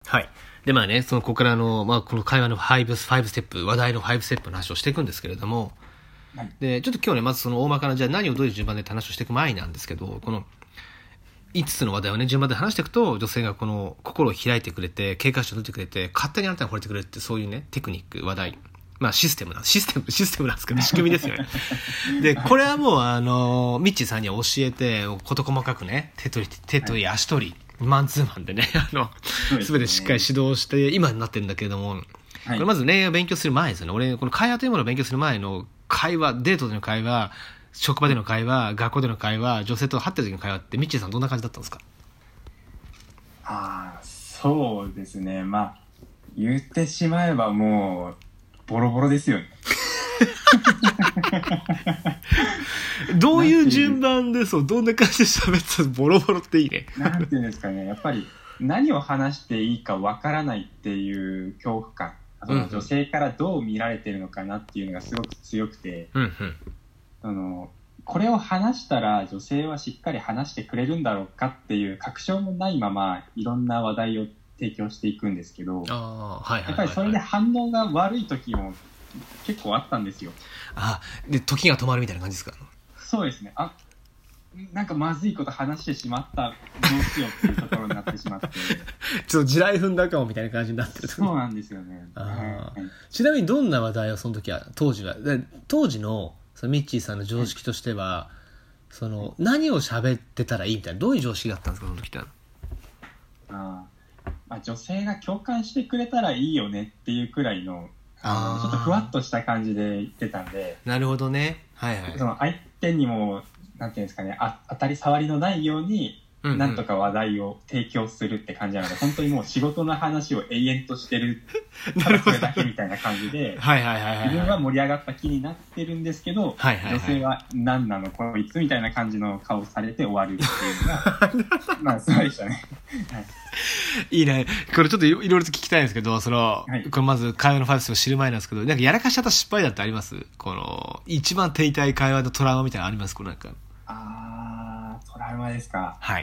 はい。で、まあね、ここからまあ、この会話の5ステップ、話題の5ステップの話をしていくんですけれども、 はい、 で、ちょっと今日ね、まずその大まかな、じゃあ何をどういう順番でって話をしていく前なんですけど、この、5つの話題をね、順番で話していくと、女性がこの、心を開いてくれて、警戒心を取ってくれて、勝手にあなたに惚れてくれるって、そういうね、テクニック、話題。まあ、システムなんですけど、仕組みですよね。で、これはもう、ミッチーさんには教えて、事細かくね、手取り、足取り、マンツーマンでね、すべてしっかり指導して、今になってるんだけれども、 はい、 これまず恋愛を勉強する前ですよね。俺、この会話というものを勉強する前の会話、デートでの会話、職場での会話、学校での会話、女性と会ってる時の会話って、ミッチーさんどんな感じだったんですか？ そうですね。まあ、言ってしまえばもう、ボロボロですよね。 どういう順番で、どんな感じで喋ったの？ボロボロっていいね。 なんていうんですかね。やっぱり、何を話していいかわからないっていう恐怖感。女性からどう見られてるのかなっていうのがすごく強くて、これを話したら女性はしっかり話してくれるんだろうかっていう確証もないままいろんな話題を提供していくんですけど、やっぱりそれで反応が悪い時も結構あったんですよ。 で、時が止まるみたいな感じですか？ そうですね。なんかまずいこと話してしまった、どうしようっていうところになってしまってちょっと地雷踏んだかもみたいな感じになってる。 そうなんですよね。 ちなみにどんな話題をその時は、当時のそのミッチーさんの常識としては、何を喋ってたらいいみたいな、どういう常識だったんですか、その時って。 女性が共感してくれたらいいよねっていうくらいの、ちょっとふわっとした感じで言ってたんで。 なるほどね。はいはい。 その相手にも、なんていうんですかね、当たり障りのないように、なんとか話題を提供するって感じなので、本当にもう仕事の話を永遠としてる、ただそれだけみたいな感じで、自分は盛り上がった気になってるんですけど、女性は何なのこいつみたいな感じの顔されて終わるっていうのが、まあそうでしたね。 いいね。これちょっといろいろと聞きたいんですけど、これまず会話の5ステップを知る前なんですけど、なんかやらかしちゃった失敗だってあります？一番手痛い会話のトラウマみたいなのあります？なんか。 トラウマですか。 はい。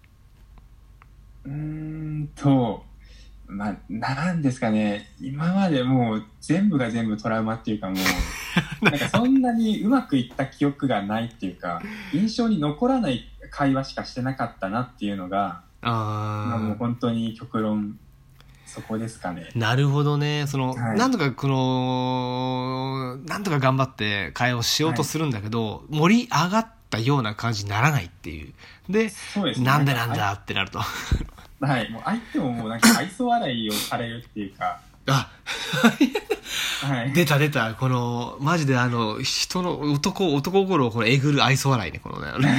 まあ、なんですかね、今までもう全部が全部トラウマっていうかもう、なんかそんなにうまくいった記憶がないっていうか、印象に残らない会話しかしてなかったなっていうのが、もう本当に極論、そこですかね。 なるほどね。なんとかなんとか頑張って会話をしようとするんだけど、盛り上がったような感じにならないっていう。で、なんでなんだってなると。 はい、もう相手ももうなんか愛想笑いをされるっていうか。出た。マジで人の男心をえぐる愛想笑いね、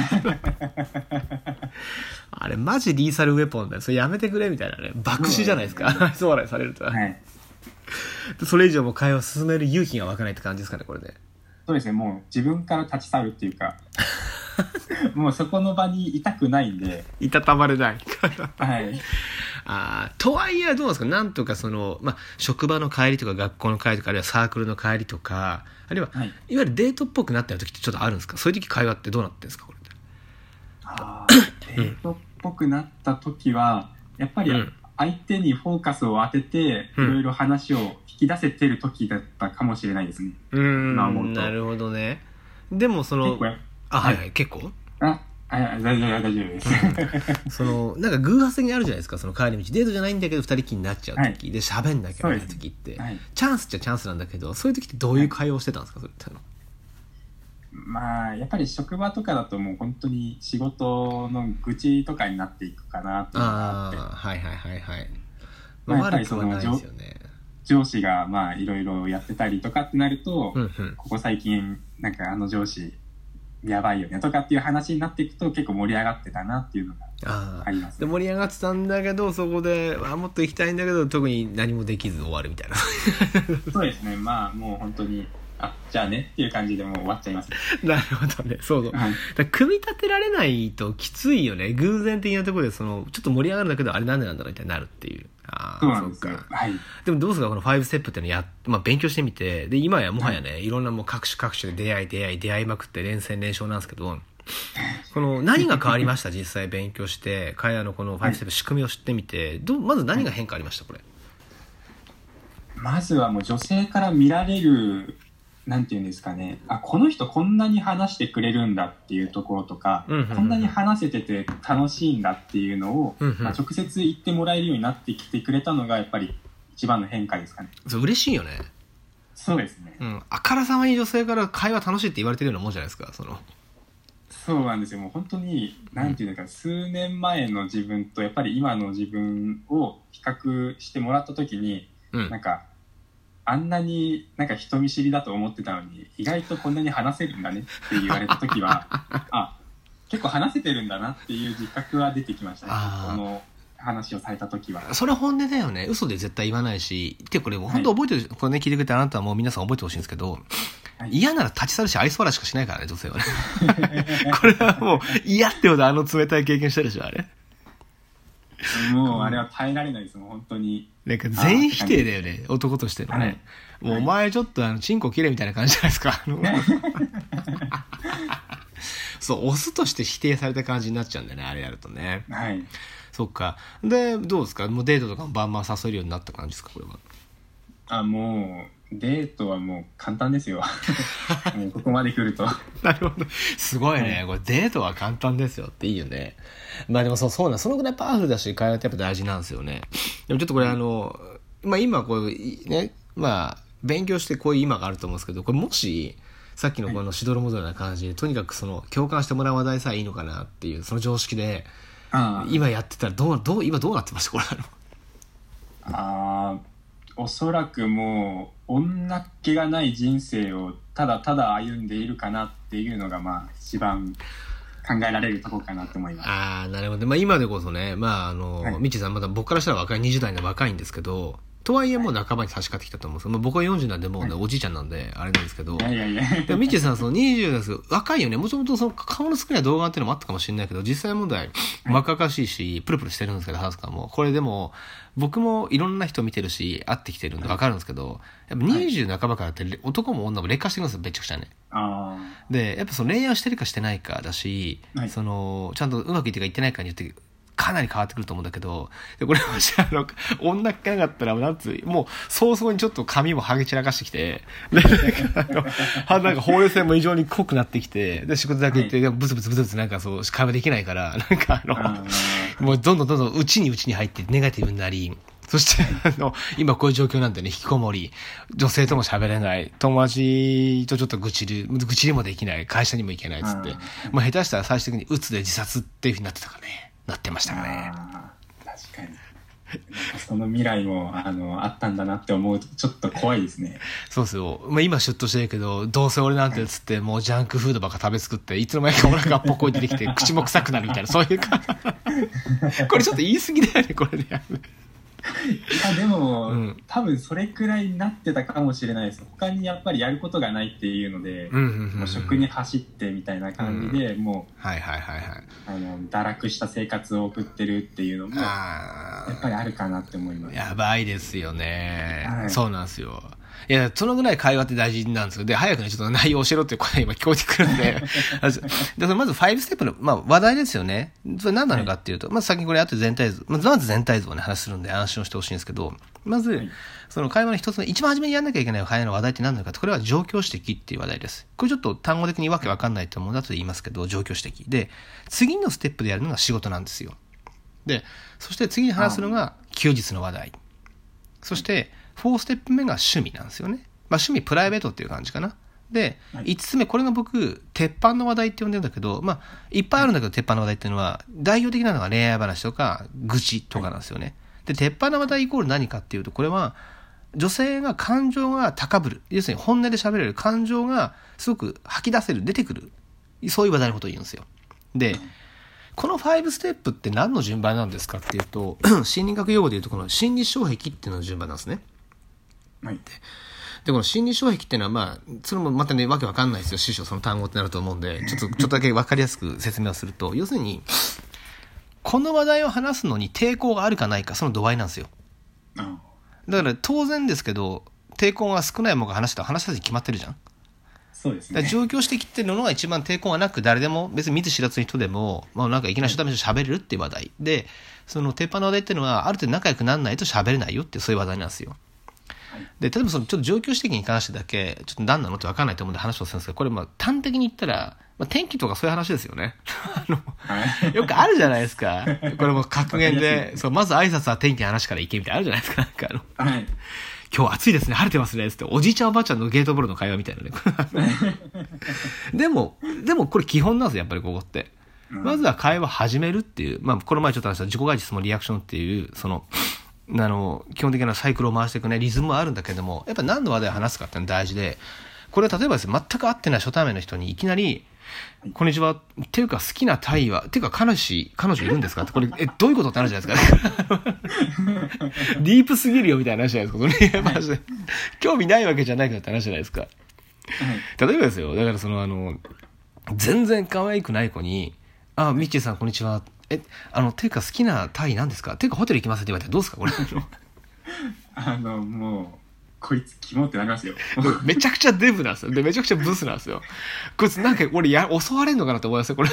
あれ、マジリーサルウェポンだよ。それやめてくれみたいなね。爆死じゃないですか。愛想笑いされると。それ以上も会話を進める勇気が湧かないって感じですかね、これで。そうですね、もう自分から立ち去るっていうか、もうそこの場にいたくないんで。 いたたまれない。 はい。 とはいえどうなんですか、なんとか職場の帰りとか学校の帰りとか、あるいはサークルの帰りとか、あるいは、いわゆるデートっぽくなった時ってちょっとあるんですか？そういう時会話ってどうなってるんですか、これって。 デートっぽくなった時は、やっぱり相手にフォーカスを当てて、いろいろ話を引き出せてる時だったかもしれないですね。 なるほどね。でも結構結構大丈夫です。 なんか偶発的にあるじゃないですか、その帰り道。デートじゃないんだけど、二人きりになっちゃう時、で、喋んなきゃいけない時って、チャンスっちゃチャンスなんだけど、そういう時ってどういう会話をしてたんですか、それって。 まあ、やっぱり職場とかだともう本当に仕事の愚痴とかになっていくかなと思って。やっぱり上司がまあいろいろやってたりとかってなると、ここ最近なんか上司やばいよねとかっていう話になっていくと結構盛り上がってたなっていうのがあります、ね。 で盛り上がってたんだけど、そこでもっと行きたいんだけど特に何もできず終わるみたいな。 そうですね。まあもう本当にじゃあねっていう感じでもう終わっちゃいます、ね。 なるほどね。そう。だ組み立てられないときついよね。偶然的なところでちょっと盛り上がるんだけど、あれなんでなんだろうみたいになるっていう。 そうなんですよ。 でもどうですか、この5ステップっていうの勉強してみて、で今やもはやね、いろんなもう各種で出会いまくって連戦連勝なんですけど、 この何が変わりました実際勉強して会話のこの5ステップ仕組みを知ってみて、まず何が変化ありましたこれ。 まずはもう女性から見られる、なんていうんですかね、この人こんなに話してくれるんだっていうところとか、こんなに話せてて楽しいんだっていうのを、直接言ってもらえるようになってきてくれたのがやっぱり一番の変化ですかね。 そう嬉しいよね。 そうですね。 あからさまに女性から会話楽しいって言われてるようなもんじゃないですか。 そうなんですよ。もう本当に、なんていうか、数年前の自分とやっぱり今の自分を比較してもらった時に、なんか、あんなになんか人見知りだと思ってたのに、意外とこんなに話せるんだねって言われた時は、結構話せてるんだなっていう自覚は出てきましたね。この話をされた時は。 それ本音だよね。嘘で絶対言わないし。ってこれ本当覚えてる、これね聞いてくれてあなたはもう皆さん覚えてほしいんですけど、嫌なら立ち去るし愛想笑いしかしないからね、女性はね。これはもう嫌ってほど冷たい経験したでしょ、あれ。 もうあれは耐えられないですもん、本当に。 なんか全否定だよね、男としてのね。もうお前ちょっとチンコ切れみたいな感じじゃないですか。そう、オスとして否定された感じになっちゃうんだよね、あれやるとね。 はい。 そっか。で、どうですか、もうデートとかもバンバン誘えるようになった感じですか、これは。 もう、デートはもう簡単ですよ。もうここまで来ると。 なるほど。すごいね。これデートは簡単ですよっていいよね。まあでもそうな、そのぐらいパワフルだし、会話ってやっぱ大事なんですよね。でもちょっとこれ今こうね、勉強してこういう今があると思うんですけど、これもし、さっきのこのしどろもどろな感じで、とにかく共感してもらう話題さえいいのかなっていう、その常識で、今やってたら今どうなってましたこれ。 おそらくもう女っ気がない人生をただただ歩んでいるかなっていうのが一番考えられるところかなと思います。 なるほど。今でこそね、みちさんまだ僕からしたら若い20代の若いんですけど、とはいえもう半ばに差し掛ってきたと思うんですけど、僕は40なんでもうね、おじいちゃんなんであれなんですけど、でもみちさん20ですけど若いよね。もともと顔の少ない動画っていうのもあったかもしれないけど、実際問題若々しいしプルプルしてるんですけど、ハウスカーもこれでも僕もいろんな人見てるし会ってきてるんで分かるんですけど、やっぱ20半ばからって男も女も劣化してくるんですよ、めちゃくちゃね。でやっぱ恋愛をしてるかしてないかだし、ちゃんとうまくいってるかいってないかによってかなり変わってくると思うんだけど、これもし女っ気なかったらもう早々にちょっと髪も剥げ散らかしてきて、でなんかほうれい線も異常に濃くなってきて、で仕事だけ行ってブツブツ会話できないから、もうどんどん内に入ってネガティブになり、そして今こういう状況なんでね、引きこもり、女性とも喋れない、友達とちょっと愚痴りもできない、会社にも行けないっつって、もう下手したら最終的に鬱で自殺っていう風になってたかね。なってましたかね。 確かに。その未来もあったんだなって思うとちょっと怖いですね。 そうですよ。今シュッとしてるけど、どうせ俺なんてつってもうジャンクフードばっか食べ作って、いつの間にかお腹がぽっこり出てきて口も臭くなるみたいな、そういうかこれちょっと言い過ぎだよね、これね。 でも、多分それくらいになってたかもしれないです。他にやっぱりやることがないっていうので、もう食に走ってみたいな感じで、もう堕落した生活を送ってるっていうのもやっぱりあるかなって思います。 やばいですよね、そうなんですよ。いや、そのぐらい会話って大事なんですよ。で、早くね、ちょっと内容を教えろっていう声が今聞こえてくるんで。でまず5ステップの、話題ですよね。それ何なのかっていうと、先にこれ後で全体像、まず全体像をね、話するんで安心をしてほしいんですけど、まず、その会話の一つの、一番初めにやんなきゃいけない会話の話題って何なのかって、これは状況指摘っていう話題です。これちょっと単語的にわけわかんないと思うのだと言いますけど、状況指摘。で、次のステップでやるのが仕事なんですよ。で、そして次に話すのが休日の話題。そして、4ステップ目が趣味なんですよね。趣味プライベートっていう感じかな。で、5つ目、これが僕、鉄板の話題って呼んでるんだけど、いっぱいあるんだけど、鉄板の話題っていうのは、代表的なのが恋愛話とか、愚痴とかなんですよね。で、鉄板の話題イコール何かっていうと、これは、女性が感情が高ぶる。要するに本音で喋れる感情がすごく吐き出せる、出てくる。そういう話題のことを言うんですよ。で、この5ステップって何の順番なんですかっていうと、心理学用語でいうと、この心理障壁っていうのの順番なんですね。でこの心理障壁っていうのはそれもまたねわけわかんないですよ、師匠その単語ってなると思うんで、ちょっとだけわかりやすく説明をすると、要するにこの話題を話すのに抵抗があるかないか、その度合いなんですよ。だから当然ですけど、抵抗が少ないものが話したら話さずに決まってるじゃん。 そうですね。 だから上京してきてるのが一番抵抗がなく、誰でも別に見ず知らずの人でも、まあ、なんかいきなり初対面で喋れるっていう話題で、その鉄板の話題っていうのはある程度仲良くならないと喋れないよっていうそういう話題なんですよ。で例えばそのちょっと上京指摘に関してだけちょっと何なのって分かんないと思うんで話をするんですけど、これまあ端的に言ったら、まあ、天気とかそういう話ですよね。よくあるじゃないですか。これも格言でそうまず挨拶は天気の話から行けみたいなあるじゃないですか。なんかはい、 今日暑いですね、晴れてますねっておじいちゃんおばあちゃんのゲートボールの会話みたいなね。でもこれ基本なんですよやっぱりここって。まずは会話始めるっていう、まあこの前ちょっと話した自己外質もリアクションっていうその基本的なサイクルを回していくねリズムはあるんだけども、やっぱ何の話題を話すかってのは大事で、これは例えばですね、全く会ってない初対面の人にいきなりこんにちはっていうか好きなタイはっていうか彼女いるんですかってこれどういうことってあるじゃないですか。ディープすぎるよみたいな話じゃないですか。それマジで興味ないわけじゃないからって話じゃないですか。例えばですよ、だから全然可愛くない子にあミッチーさんこんにちはていうか好きなタイなんですかていうかホテル行きますって言われたらどうですかこれ。 もうこいつキモってなりますよ。 めちゃくちゃデブなんですよ。でめちゃくちゃブスなんですよ。こいつなんか俺襲われんのかなと思いますよこれ。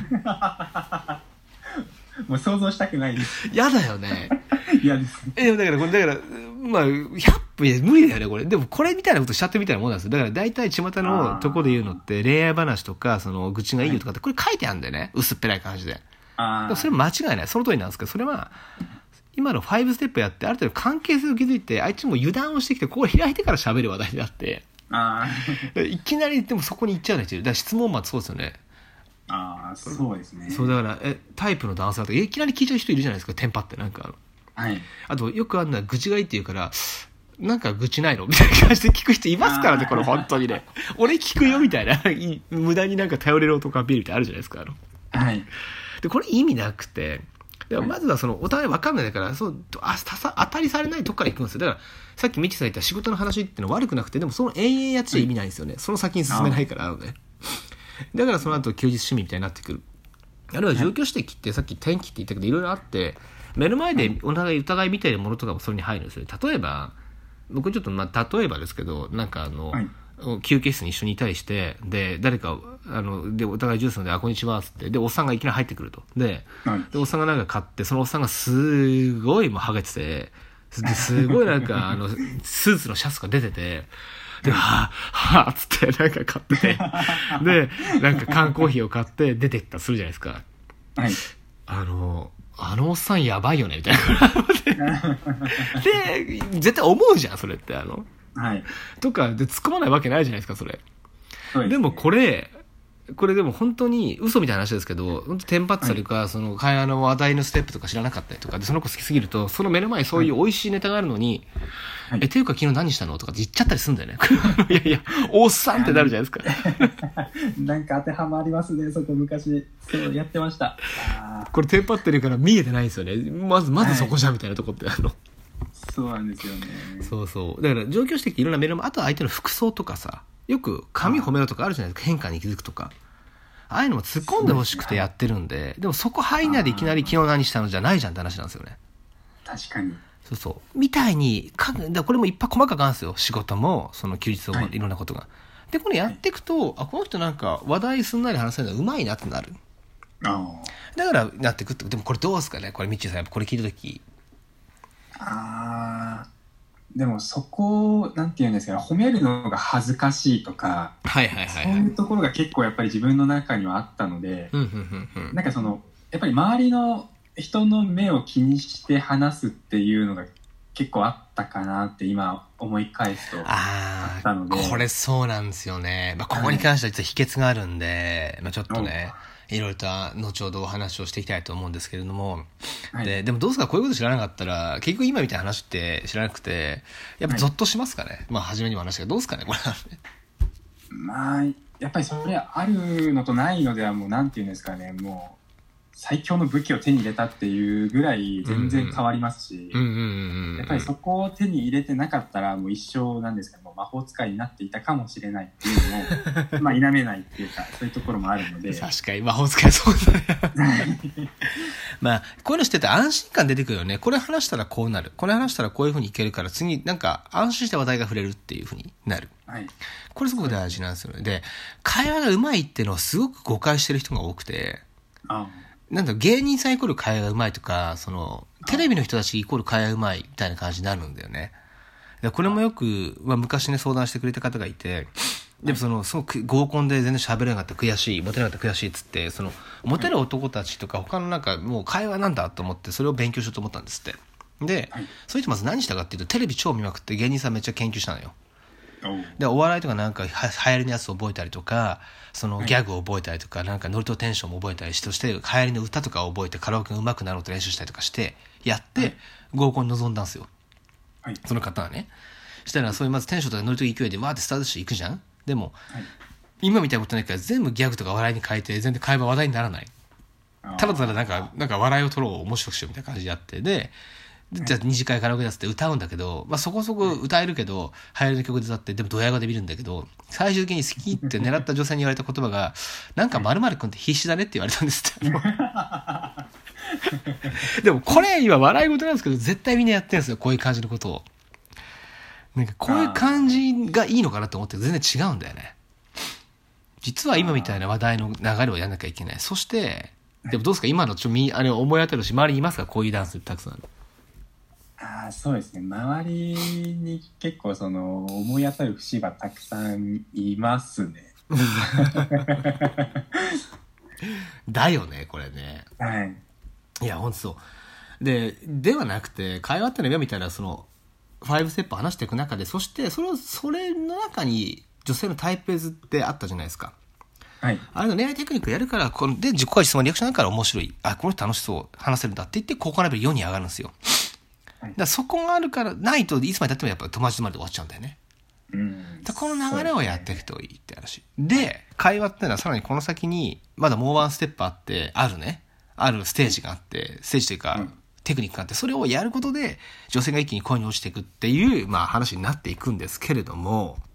もう想像したくないです。 やだよね。 嫌です。 だからまあ100分無理だよねこれ。でもこれみたいなことしちゃってるみたいなもんなんですよ。だから大体巷のとこで言うのって恋愛話とか愚痴がいいよとかってこれ書いてあるんだよね、薄っぺらい感じで。それ間違いない、その通りなんですけど、それは今の5ステップやってある程度関係性を築いてあいつも油断をしてきてここを開いてから喋る話題であっていきなりでもそこに行っちゃうのよ。だから質問もそうですよね。 そうですね。 そうだからタイプの男性だといきなり聞いちゃう人いるじゃないですか、テンパってなんかはい、 あとよくあんな愚痴がいいって言うからなんか愚痴ないのみたいな感じで聞く人いますからねこれ本当にね。俺聞くよみたいな無駄になんか頼れる男アピールってあるじゃないですかはい。 でこれ意味なくて、でもまずはお互い分かんないから当たりされないとこから行くんですよ。だからさっきミチさん言った仕事の話っていうのは悪くなくて、でもその延々やっちゃ意味ないんですよね、その先に進めないからね。だからその後休日趣味みたいになってくる。あるいは上京してきってさっき天気って言ったけどいろいろあって目の前でお互い見ているものとかもそれに入るんですよ。例えば僕ちょっと例えばですけどなんか休憩室に一緒にいたりしてで誰かでお互いジュース飲んでこんにちはっつってでおっさんがいきなり入ってくるとでおっさんがなんか買ってそのおっさんがすごいもうハゲててすごいなんかスーツのシャツが出ててではぁっつってなんか買っててでなんか缶コーヒーを買って出てったするじゃないですか。 はい。 おっさんやばいよねみたいなで絶対思うじゃんそれってはい、 とかで突っ込まないわけないじゃないですかそれ。 そうですね。 でもこれでも本当に嘘みたいな話ですけど本当テンパってたりとか、その会話の話題のステップとか知らなかったりとかでその子好きすぎるとその目の前にそういう美味しいネタがあるのに、 はい、 ていうか昨日何したのとかって言っちゃったりするんだよね。いやおっさんってなるじゃないですか。 なんか当てはまりますねそこ昔そうやってました。 これテンパってるから見えてないんですよね。まずそこじゃみたいなとこってそうなんですよね。 そうだから上京してきていろんな目の前、あとは相手の服装とかさ、よく髪褒めろとかあるじゃないですか、変化に気づくとかああいうのも突っ込んでほしくてやってるんで、でもそこ入んないでいきなり昨日何したのじゃないじゃんって話なんですよね。 確かにそうみたいにこれもいっぱい細かくあるんですよ、仕事もその休日もいろんなことが、でこれやっていくと、この人なんか話題すんなり話せるのがうまいなってなる。だからなっていくって。でもこれどうですかね、これミッチーさんこれ聞いた時。 でもそこなんていうんですか、褒めるのが恥ずかしいとか、そういうところが結構やっぱり自分の中にはあったので、なんかやっぱり周りの人の目を気にして話すっていうのが結構あったかなって今思い返すとあったので。 これそうなんですよね。ここに関しては実は秘訣があるんで、ちょっとねいろいろと後ほどお話をしていきたいと思うんですけれども、でもどうですか、こういうこと知らなかったら結局今みたいな話って知らなくてやっぱゾッとしますかね。初めにも話したけどどうですかねこれ。 やっぱりそれあるのとないのではもうなんていうんですかね、もう最強の武器を手に入れたっていうぐらい全然変わりますし、やっぱぱりそこを手に入れてなかったらもう一生なんですかね、もう魔法使いになっていたかもしれないっていうのもまあ否めないっていうか、そういうところもあるので確かに魔法使いそうだねまあこういうのしてて安心感出てくるよね。これ話したらこうなる、これ話したらこういう風にいけるから、次なんか安心して話題が触れるっていう風になる、 はい、 これすごく大事なんですよね。で、会話がうまいっていうのをすごく誤解してる人が多くて、なんだろう、芸人さんイコール会話がうまいとか、そのテレビの人たちイコール会話うまいみたいな感じになるんだよね。これもよく、まあ、昔ね相談してくれた方がいて、でもすごく合コンで全然喋れなかった悔しい、モテなかった悔しいっつって、モテる男たちとか他のなんかもう会話なんだと思ってそれを勉強しようと思ったんですって。で、そういう人まず何したかっていうと、テレビ超見まくって芸人さんめっちゃ研究したのよ。でお笑いとかなんか流行りのやつを覚えたりとか、そのギャグを覚えたりとか、なんかノリとテンションも覚えたりして、そして流行りの歌とかを覚えてカラオケが上手くなろうと練習したりとかしてやって合コンに臨んだんですよ、はい、その方はね。したらそういうまずテンションとかノリと勢いでわーってスタートしていくじゃん。でも、はい、今みたいなことないから全部ギャグとか笑いに変えて全然会話話題にならない。ただただなんか笑いを取ろう、面白くしようみたいな感じでやって、でじゃあ二次会カラオケだっつって歌うんだけど、まあ、そこそこ歌えるけど流行りの曲で歌って、でもドヤ顔で見るんだけど、最終的に好きって狙った女性に言われた言葉がなんか〇〇くんって必死だねって言われたんですってでもこれ今笑い事なんですけど絶対みんなやってるんですよ、こういう感じのことを。なんかこういう感じがいいのかなと思って全然違うんだよね。実は今みたいな話題の流れをやんなきゃいけない。そしてでもどうですか、今のあれ思い当たるし、周りにいますか、こういうダンスたくさん。 そうですね、周りに結構思い当たる節がたくさんいますねだよねこれね。 はい。 いやほんとそうではなくて、会話ってのは今みたいな5ステップ話していく中で、そしてそれの中に女性のタイプ別ってあったじゃないですか。はい、あれの恋愛テクニックやるから、で自己回質問リアクションだから面白い、この人楽しそう話せるんだって言って高校レベル4に上がるんですよ。だからそこがあるからないといつまでたってもやっぱ友達まで終わっちゃうんだよね。だこの流れをやっていくといいって話で、会話ってのはさらにこの先にまだもうワンステップあって、あるステージがあって、ステージというか、テクニックがあって、それをやることで女性が一気に恋に落ちていくっていう、まあ、話になっていくんですけれども、